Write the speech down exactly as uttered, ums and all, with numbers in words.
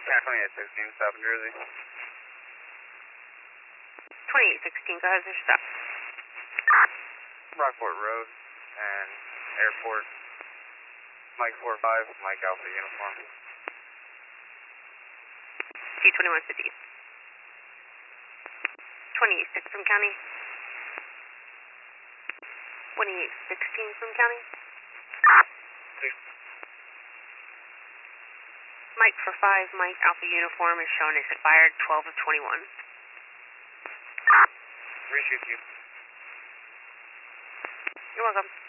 twenty-eight sixteen, stop in Jersey. twenty-eight sixteen, go ahead, sir, stop. Rockport Road and Airport. Mike four five, Mike Alpha Uniform. T twenty-one fifty. twenty-eight six from county. twenty-eight sixteen from county. Six. Mike for five, Mike Alpha Uniform is shown expired twelve of twenty-one. Reshoot you. You're welcome.